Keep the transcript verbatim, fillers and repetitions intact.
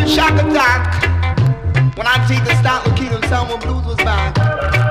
shock attack when I see the Stanley Kingdom Sound when blues was back.